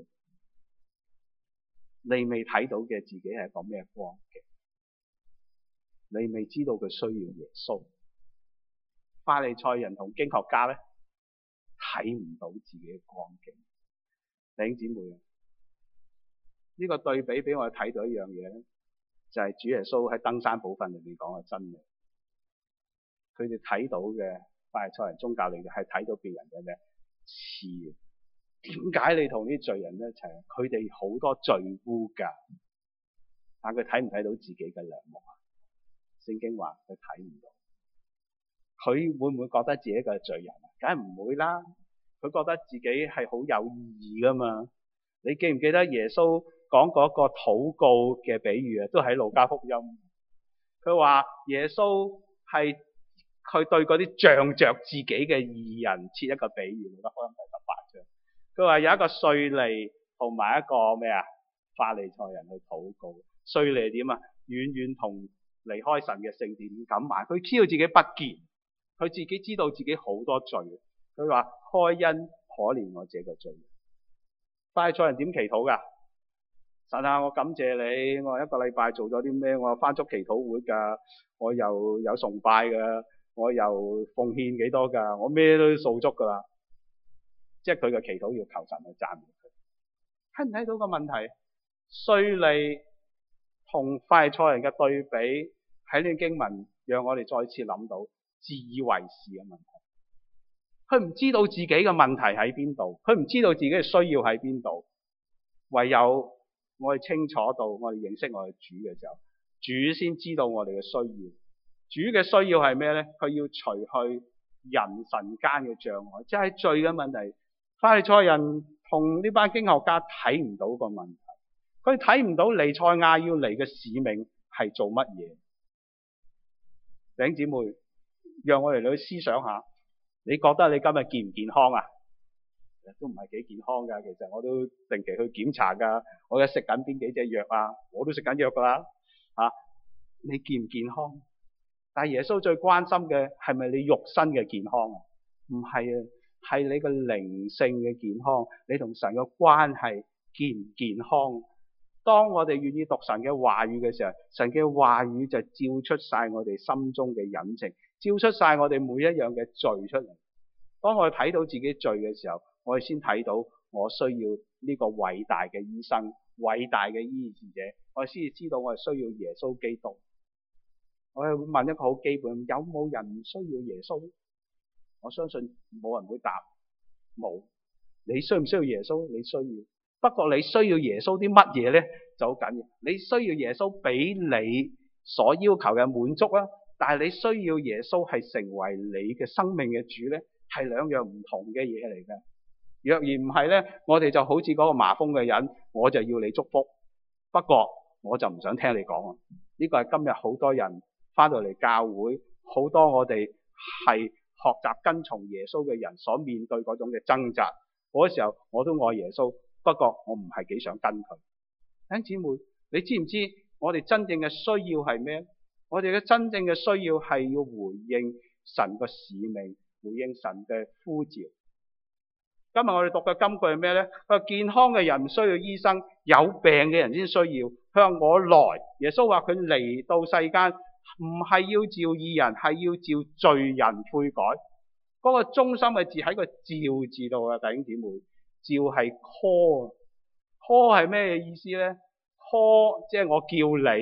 利未睇到嘅自己係個咩光景？利未知道佢需要耶穌。法利賽人同經學家咧睇唔到自己嘅光景。弟兄姊妹啊，呢個對比俾我哋睇到一樣嘢咧，就係主耶穌喺登山寶訓裏面講嘅真理。佢哋睇到嘅法利賽人宗教領袖係睇到別人嘅咩刺？點解你同啲罪人一齊？佢哋好多罪污噶，但佢睇唔睇到自己嘅良木啊？聖經話佢睇唔到。佢會唔會覺得自己係罪人啊？梗係唔會啦。佢覺得自己係好有意義噶嘛。你記唔記得耶穌講嗰個禱告嘅比喻啊？都喺路加福音。佢話耶穌係佢對嗰啲仗着自己嘅義人設一個比喻。路加福音第十八章。佢話有一個稅吏同埋一個咩啊法利賽人去禱告。稅吏點啊？遠遠同離開神嘅聖殿唔敢埋。佢知道自己不潔。佢自己知道自己好多罪，佢話開恩可憐我這個罪人。法利賽人點祈禱噶？神啊，我感謝你，我一個禮拜做咗啲咩？我翻足祈禱會噶，我又有崇拜噶，我又奉獻幾多噶，我咩都掃足噶啦。即係佢嘅祈禱要求神去讚美佢。睇唔睇到個問題？稅吏同法利賽人嘅對比喺呢個經文，讓我哋再次諗到自以為是嘅問題。佢唔知道自己嘅問題喺邊度，佢唔知道自己嘅需要喺邊度。唯有我哋清楚到，我哋認識我哋主嘅時候，主先知道我哋嘅需要。主嘅需要係咩呢？佢要除去人神間嘅障礙，即係罪嘅問題。法利賽人同呢班經學家睇唔到個問題，佢睇唔到彌賽亞要嚟嘅使命係做乜嘢。弟兄姊妹，讓我哋去思想下，你覺得你今日健唔健康啊？都唔係幾健康噶，其實我都定期去檢查噶，我而家食緊邊幾隻藥啊？我都食緊藥噶啦，啊，你健唔健康？但係耶穌最關心嘅係咪你肉身嘅健康啊？唔係啊，係你個靈性嘅健康，你同神嘅關係健唔健康？當我哋願意讀神嘅話語嘅時候，神嘅話語就照出晒我哋心中嘅隱情，照出晒我哋每一樣嘅罪出嚟。當我哋睇到自己罪嘅時候，我哋先睇到我需要呢個偉大嘅醫生、偉大嘅醫治者，我哋先至知道我哋需要耶穌基督。我哋會問一個好基本，有冇人唔需要耶穌？我相信冇人會答冇。你需唔需要耶穌？你需要。不過你需要耶穌啲乜嘢呢？就好緊要。你需要耶穌俾你所要求嘅滿足啦，但係你需要耶穌係成為你嘅生命嘅主呢，係兩樣唔同嘅嘢嚟嘅。若然唔係呢，我哋就好似嗰個麻風嘅人，我就要你祝福，不過我就唔想聽你講啊。呢個係今日好多人翻到嚟教會，好多我哋係學習跟從耶穌嘅人所面對嗰種嘅掙扎。嗰時候我都愛耶穌，不過我唔係幾想跟佢。弟兄姊妹，你知唔知我哋真正嘅需要係咩？我哋嘅真正嘅需要係要回應神個使命，回應神嘅呼召。今日我哋讀嘅金句係咩呢？佢話健康嘅人唔需要醫生，有病嘅人先需要。佢話我來，耶穌話佢嚟到世間唔係要召義人，係要召罪人悔改。嗰、那個中心嘅字喺個召字度啊，弟兄姊妹，召係 call，call 係咩意思呢？call 即係我叫你，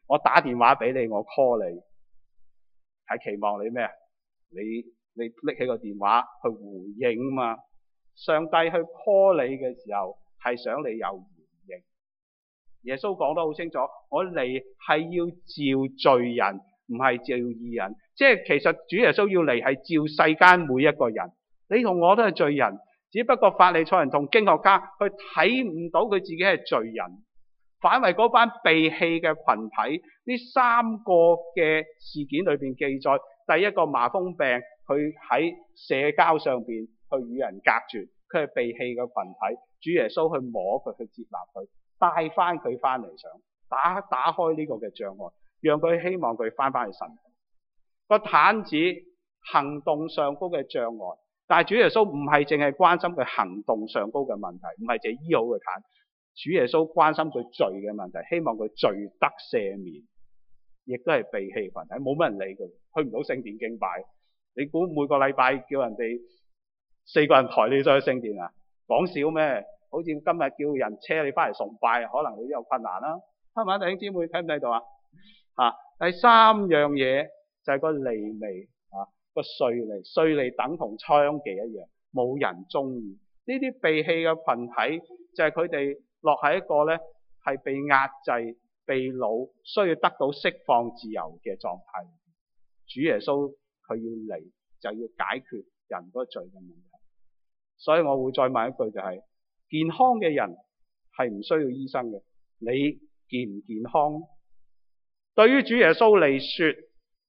我打電話俾你，我 call 你，係期望你咩啊？你你拎起個電話去回應嘛。上帝去 call 你嘅時候，係想你有回應。耶穌講得好清楚，我嚟係要召罪人，唔係召義人。即係其實主耶穌要嚟係召世間每一個人。你同我都係罪人，只不過法利賽人同經學家佢睇唔到佢自己係罪人，反為嗰班被棄嘅群體。呢三個嘅事件裏邊記載，第一個麻風病，佢喺社交上邊去與人隔絕，佢係被棄嘅群體。主耶穌去摸佢，去接納佢，帶翻佢翻嚟，想打打開呢個嘅障礙，讓佢希望佢翻翻去神。個癱子行動上高嘅障礙，但係主耶穌唔係淨係關心佢行動上高嘅問題，唔係淨係醫好佢癱。主耶穌關心佢罪嘅問題，希望佢罪得赦免，亦都係被棄群體，冇乜人理佢，去唔到聖殿敬拜。你估每個禮拜叫人哋四個人抬你上去聖殿啊？講笑咩？好似今日叫人車你翻嚟崇拜，可能你都有困難啦。係咪？弟兄姊妹睇唔睇到啊？啊，第三樣嘢就係個利未啊，個稅吏，稅吏等同娼妓一樣，冇人中意。呢啲被棄嘅群體就係佢哋落喺一個咧係被壓制、被擄，需要得到釋放自由嘅狀態。主耶穌佢要嚟就要解決人嗰個罪嘅問題。所以我會再問一句，就係、是、健康嘅人係唔需要醫生嘅。你健唔健康？對於主耶穌嚟說，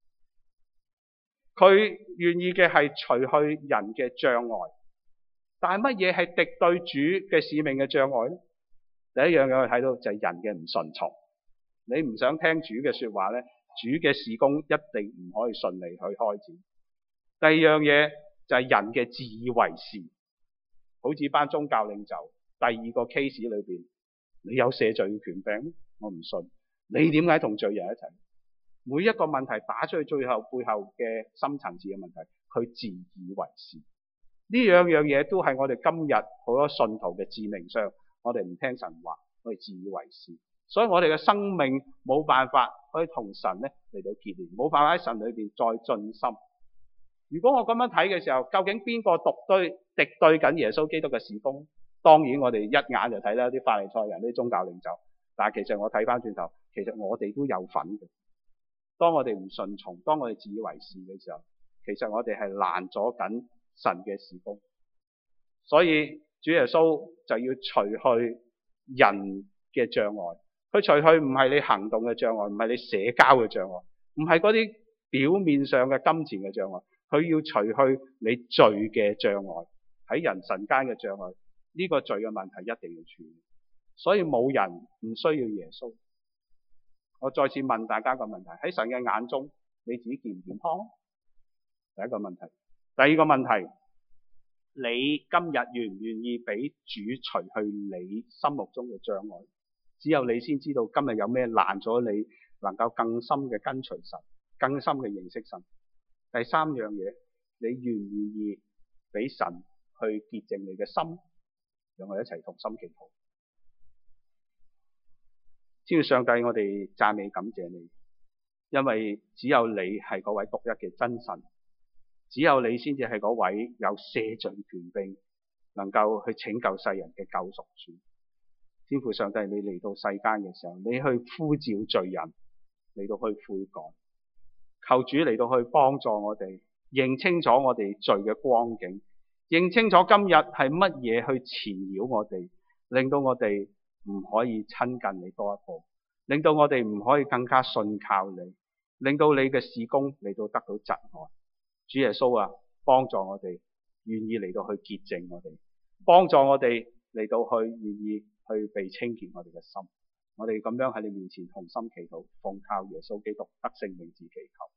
佢願意嘅係除去人嘅障礙。但係乜嘢係敵對主嘅使命嘅障礙咧？第一樣嘢我睇到就係人嘅唔順從。你唔想聽主嘅說話咧，主嘅事工一定唔可以順利去開展。第二樣嘢就係人嘅自以為是。好似班宗教領袖，第二個 case 裏邊，你有赦罪嘅權柄咩？我唔信。你點解同罪人一齊？每一個問題打出去，最後背後嘅深層次嘅問題，佢自以為是。呢兩樣嘢都係我哋今日好多信徒嘅致命傷。我哋唔聽神話，我哋自以為是，所以我哋嘅生命冇辦法可以同神咧嚟到結連，冇辦法喺神裏邊再進深。如果我咁樣睇嘅時候，究竟邊個獨對敵對緊耶穌基督嘅事工？當然我哋一眼就睇到啲法利賽人、啲宗教領袖，但係其實我睇翻轉頭，其實我哋都有份嘅。當我哋唔順從，當我哋自以為是嘅時候，其實我哋係攔咗緊神嘅事工。所以主耶穌就要除去人嘅障礙，佢除去唔係你行動嘅障礙，唔係你社交嘅障礙，唔係嗰啲表面上嘅金錢嘅障礙。佢要除去你罪嘅障礙，喺人神間嘅障礙，呢個罪嘅問題一定要處理。所以冇人唔需要耶穌。我再次問大家一個問題，喺神嘅眼中，你自己健唔健康？第一個問題。第二個問題，你今日願唔願意俾主除去你心目中嘅障礙？只有你先知道今日有咩攔咗你能夠更深嘅跟隨神，更深嘅認識神。第三樣嘢，你願唔願意俾神去潔淨你嘅心？讓我哋一齊同心祈禱。天父上帝，我哋讚美感謝你，因為只有你係嗰位獨一嘅真神，只有你先至係嗰位有赦罪權柄，能夠去拯救世人嘅救贖主。天父上帝，你嚟到世間嘅時候，你去呼召罪人嚟到去悔改。求主嚟到去幫助我哋認清楚我哋罪嘅光景，認清楚今日係乜嘢去纏繞我哋，令到我哋唔可以親近你多一步，令到我哋唔可以更加信靠你，令到你嘅事工嚟到得到窒礙。主耶穌啊，幫助我哋願意嚟到去潔淨我哋，幫助我哋嚟到去願意去被清潔我哋嘅心。我哋咁樣喺你面前同心祈禱，奉靠耶穌基督得勝名字祈求。